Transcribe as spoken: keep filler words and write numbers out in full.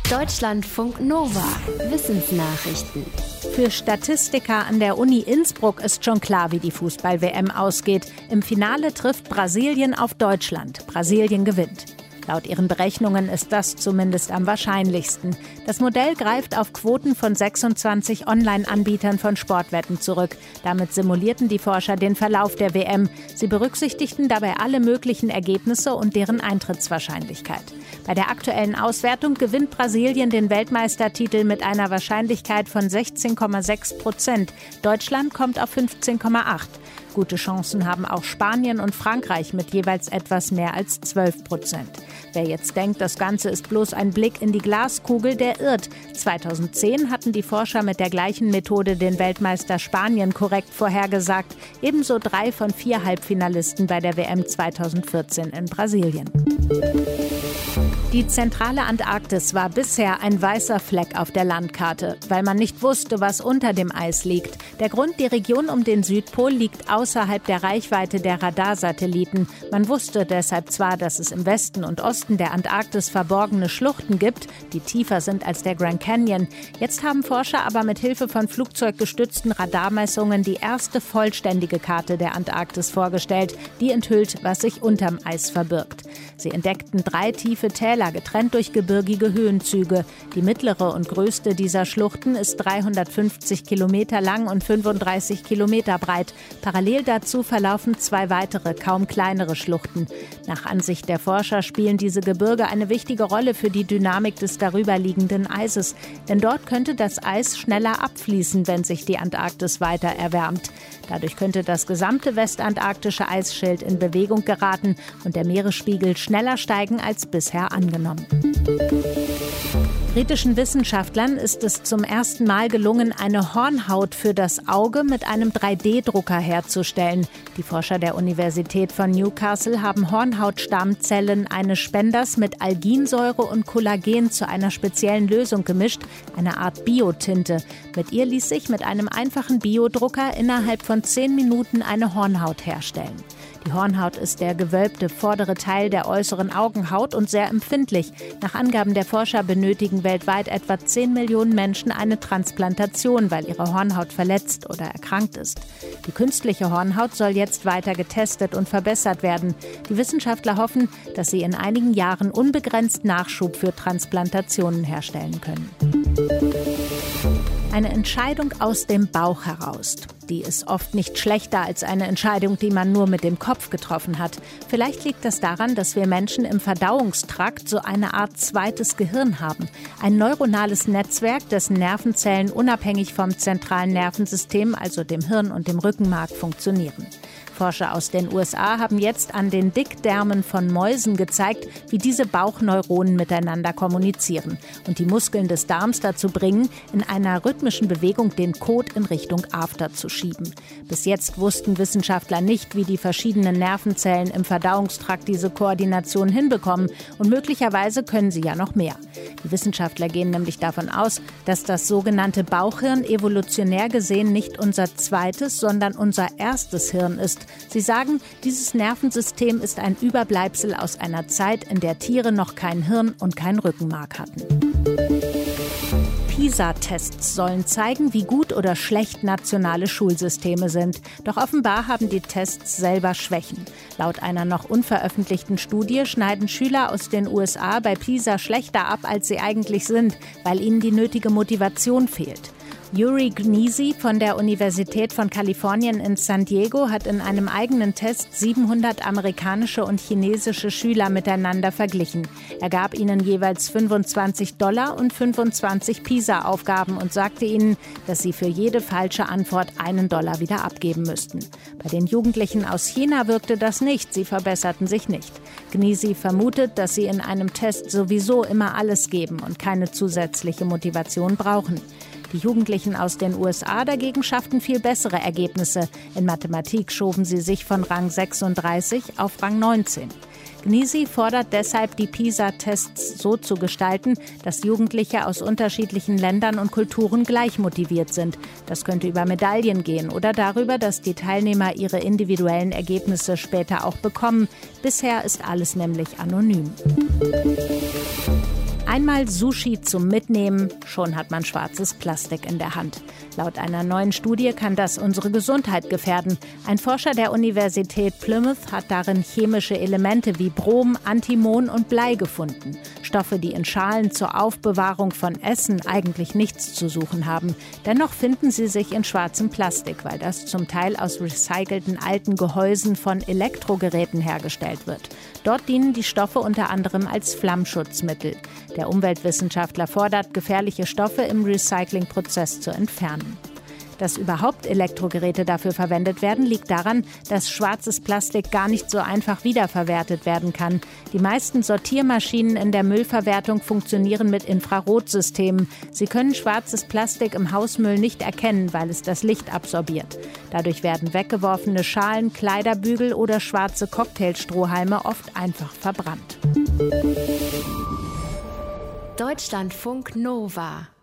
Deutschlandfunk Nova. Wissensnachrichten. Für Statistiker an der Uni Innsbruck ist schon klar, wie die Fußball-W M ausgeht. Im Finale trifft Brasilien auf Deutschland. Brasilien gewinnt. Laut ihren Berechnungen ist das zumindest am wahrscheinlichsten. Das Modell greift auf Quoten von sechsundzwanzig Online-Anbietern von Sportwetten zurück. Damit simulierten die Forscher den Verlauf der W M. Sie berücksichtigten dabei alle möglichen Ergebnisse und deren Eintrittswahrscheinlichkeit. Bei der aktuellen Auswertung gewinnt Brasilien den Weltmeistertitel mit einer Wahrscheinlichkeit von sechzehn Komma sechs Prozent. Deutschland kommt auf fünfzehn Komma acht. Gute Chancen haben auch Spanien und Frankreich mit jeweils etwas mehr als zwölf Prozent. Wer jetzt denkt, das Ganze ist bloß ein Blick in die Glaskugel, der irrt. zweitausendzehn hatten die Forscher mit der gleichen Methode den Weltmeister Spanien korrekt vorhergesagt. Ebenso drei von vier Halbfinalisten bei der W M zweitausendvierzehn in Brasilien. Die zentrale Antarktis war bisher ein weißer Fleck auf der Landkarte, weil man nicht wusste, was unter dem Eis liegt. Der Grund, die Region um den Südpol liegt außerhalb der Reichweite der Radarsatelliten. Man wusste deshalb zwar, dass es im Westen und Osten der Antarktis verborgene Schluchten gibt, die tiefer sind als der Grand Canyon. Jetzt haben Forscher aber mit Hilfe von flugzeuggestützten Radarmessungen die erste vollständige Karte der Antarktis vorgestellt. Die enthüllt, was sich unterm Eis verbirgt. Sie entdeckten drei tiefe Täler, getrennt durch gebirgige Höhenzüge. Die mittlere und größte dieser Schluchten ist dreihundertfünfzig Kilometer lang und fünfunddreißig Kilometer breit. Parallel dazu verlaufen zwei weitere, kaum kleinere Schluchten. Nach Ansicht der Forscher spielen diese Gebirge eine wichtige Rolle für die Dynamik des darüberliegenden Eises. Denn dort könnte das Eis schneller abfließen, wenn sich die Antarktis weiter erwärmt. Dadurch könnte das gesamte westantarktische Eisschild in Bewegung geraten und der Meeresspiegel schneller steigen als bisher angenommen. Britischen Wissenschaftlern ist es zum ersten Mal gelungen, eine Hornhaut für das Auge mit einem drei D Drucker herzustellen. Die Forscher der Universität von Newcastle haben Hornhautstammzellen eines Spenders mit Alginsäure und Kollagen zu einer speziellen Lösung gemischt, eine Art Biotinte. Mit ihr ließ sich mit einem einfachen Biodrucker innerhalb von zehn Minuten eine Hornhaut herstellen. Die Hornhaut ist der gewölbte vordere Teil der äußeren Augenhaut und sehr empfindlich. Nach Angaben der Forscher benötigen weltweit etwa zehn Millionen Menschen eine Transplantation, weil ihre Hornhaut verletzt oder erkrankt ist. Die künstliche Hornhaut soll jetzt weiter getestet und verbessert werden. Die Wissenschaftler hoffen, dass sie in einigen Jahren unbegrenzt Nachschub für Transplantationen herstellen können. Eine Entscheidung aus dem Bauch heraus. Die ist oft nicht schlechter als eine Entscheidung, die man nur mit dem Kopf getroffen hat. Vielleicht liegt das daran, dass wir Menschen im Verdauungstrakt so eine Art zweites Gehirn haben. Ein neuronales Netzwerk, dessen Nervenzellen unabhängig vom zentralen Nervensystem, also dem Hirn und dem Rückenmark, funktionieren. Forscher aus den U S A haben jetzt an den Dickdärmen von Mäusen gezeigt, wie diese Bauchneuronen miteinander kommunizieren und die Muskeln des Darms dazu bringen, in einer rhythmischen Bewegung den Kot in Richtung After zu schieben. Bis jetzt wussten Wissenschaftler nicht, wie die verschiedenen Nervenzellen im Verdauungstrakt diese Koordination hinbekommen und möglicherweise können sie ja noch mehr. Die Wissenschaftler gehen nämlich davon aus, dass das sogenannte Bauchhirn evolutionär gesehen nicht unser zweites, sondern unser erstes Hirn ist. Sie sagen, dieses Nervensystem ist ein Überbleibsel aus einer Zeit, in der Tiere noch kein Hirn und kein Rückenmark hatten. PISA-Tests sollen zeigen, wie gut oder schlecht nationale Schulsysteme sind. Doch offenbar haben die Tests selber Schwächen. Laut einer noch unveröffentlichten Studie schneiden Schüler aus den U S A bei PISA schlechter ab, als sie eigentlich sind, weil ihnen die nötige Motivation fehlt. Yuri Gnisi von der Universität von Kalifornien in San Diego hat in einem eigenen Test siebenhundert amerikanische und chinesische Schüler miteinander verglichen. Er gab ihnen jeweils fünfundzwanzig Dollar und fünfundzwanzig PISA-Aufgaben und sagte ihnen, dass sie für jede falsche Antwort einen Dollar wieder abgeben müssten. Bei den Jugendlichen aus China wirkte das nicht, sie verbesserten sich nicht. Gnisi vermutet, dass sie in einem Test sowieso immer alles geben und keine zusätzliche Motivation brauchen. Die Jugendlichen aus den U S A dagegen schafften viel bessere Ergebnisse. In Mathematik schoben sie sich von Rang sechsunddreißig auf Rang neunzehn. Gnisi fordert deshalb, die PISA-Tests so zu gestalten, dass Jugendliche aus unterschiedlichen Ländern und Kulturen gleich motiviert sind. Das könnte über Medaillen gehen oder darüber, dass die Teilnehmer ihre individuellen Ergebnisse später auch bekommen. Bisher ist alles nämlich anonym. Einmal Sushi zum Mitnehmen, schon hat man schwarzes Plastik in der Hand. Laut einer neuen Studie kann das unsere Gesundheit gefährden. Ein Forscher der Universität Plymouth hat darin chemische Elemente wie Brom, Antimon und Blei gefunden. Stoffe, die in Schalen zur Aufbewahrung von Essen eigentlich nichts zu suchen haben. Dennoch finden sie sich in schwarzem Plastik, weil das zum Teil aus recycelten alten Gehäusen von Elektrogeräten hergestellt wird. Dort dienen die Stoffe unter anderem als Flammschutzmittel. Der Umweltwissenschaftler fordert, gefährliche Stoffe im Recyclingprozess zu entfernen. Dass überhaupt Elektrogeräte dafür verwendet werden, liegt daran, dass schwarzes Plastik gar nicht so einfach wiederverwertet werden kann. Die meisten Sortiermaschinen in der Müllverwertung funktionieren mit Infrarotsystemen. Sie können schwarzes Plastik im Hausmüll nicht erkennen, weil es das Licht absorbiert. Dadurch werden weggeworfene Schalen, Kleiderbügel oder schwarze Cocktailstrohhalme oft einfach verbrannt. Deutschlandfunk Nova